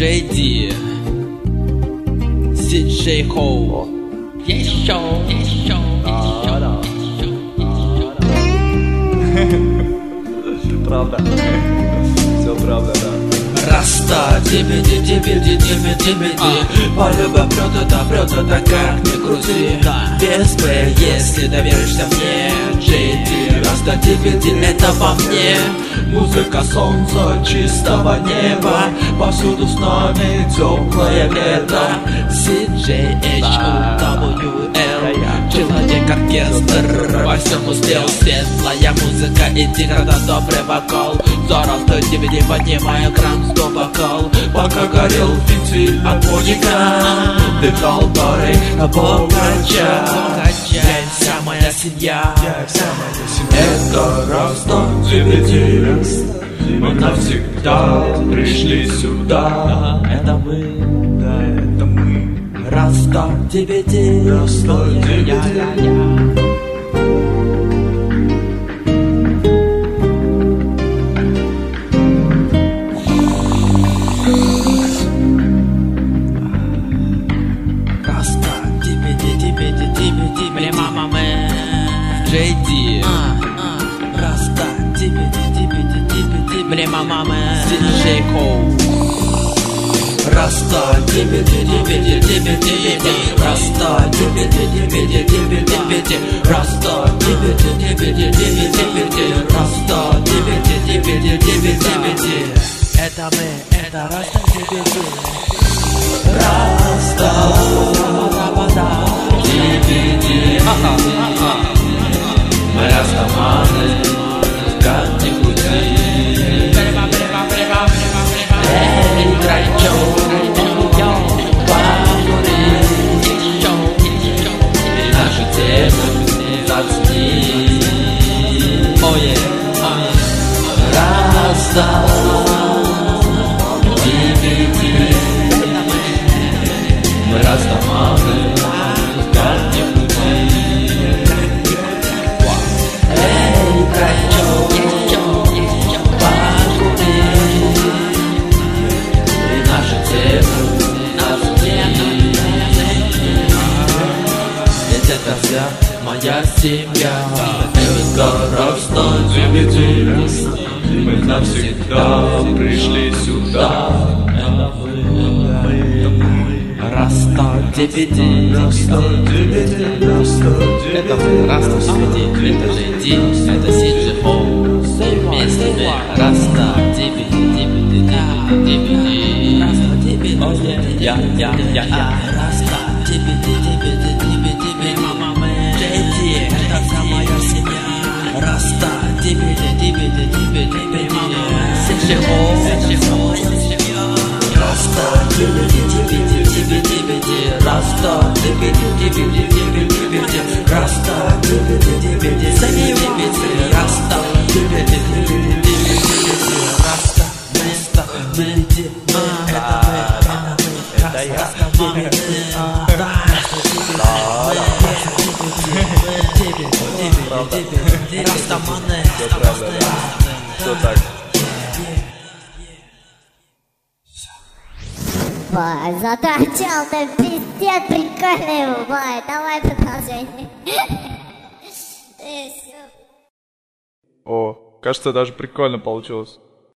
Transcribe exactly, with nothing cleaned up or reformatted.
джей ди, си джей Хоу. Еще, еще, еще. Правда. Все правда, да. Раста, дибиди, дибиди, дибиди, дибиди. Полюбя прет, это прет, это как ни крути. Без Б, если доверишься мне, джей ди. Раста, дибиди, это по мне. Музыка солнца, чистого неба. Повсюду с нами теплое лето. си джей эйч о дабл ю эл. Человек-оркестр, во всем успел. Светлая музыка и тихо-то добрый вокал. Зараста, дибиди, поднимай экран, стоп бокал. Пока горел фитиль от водика, дыхал пары богача. Я и вся моя семья. Это Раста, дибиди. Мы навсегда пришли сюда. Это мы, Да, это мы. Раста, дибиди. Раста, дибиди. джей ди, Раста, дибиди, дибиди, дибиди, бля, мама, си джей Хоу. Раста, дибиди, дибиди, дибиди, дибиди, Раста, дибиди, дибиди, дибиди, дибиди, Раста, дибиди, дибиди, дибиди, дибиди, Раста, дибиди, дибиди, дибиди, дибиди. Это мы, это Раста, дибиди. Раста, дибиди. Мы растаманы, как ни крути. Эй, крайчо, покури. Наши темы зацени. Ое, Раста, дибиди. Мы растаманы, как ни крути. Это вся моя семья. Это Раста, дибиди. Мы навсегда пришли сюда. Это мы, Раста, дибиди. Раста, дибиди, Раста, дибиди. Это мы, Раста, дибиди. Это джей ди, это си джей Хоу. Вместе мы Раста, дибиди, дибиди, дибиди. Раста, дибиди, я, я, я, я. Раста, дибиди, дибиди, дибиди, мама, джей ди. Это вся моя семья. Раста, дибиди, дибиди, дибиди, мама, си джей Хоу. Раста, дибиди, дибиди, дибиди, дибиди. Раста, дибиди, дибиди, дибиди, дибиди. Раста, дибиди, дибиди, дибиди. Раста, дибиди, дибиди, дибиди. Раста, место, дибиди. Это мы, это мы. Это я. Растаманы. Все правда, да. Все так. Вай, заторчал-то пиздец прикольный, Вай, давай продолжение. О, кажется, даже прикольно получилось.